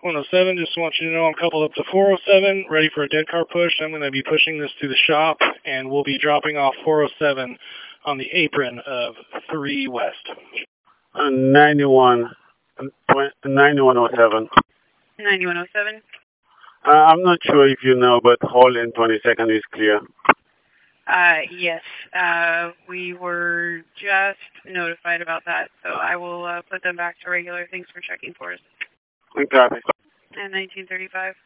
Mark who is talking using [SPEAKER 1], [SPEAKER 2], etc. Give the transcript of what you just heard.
[SPEAKER 1] 107, just want you to know I'm coupled up to 407, ready for a dead car push. I'm going to be pushing this to the shop, and we'll be dropping off 407 on the apron of 3 West.
[SPEAKER 2] 9107.
[SPEAKER 3] 9107.
[SPEAKER 2] I'm not sure if you know, but hold in 20 seconds is clear.
[SPEAKER 3] Yes. We were just notified about that, so I will put them back to regular. Thanks for checking for us.
[SPEAKER 2] Copy.
[SPEAKER 3] And 1935.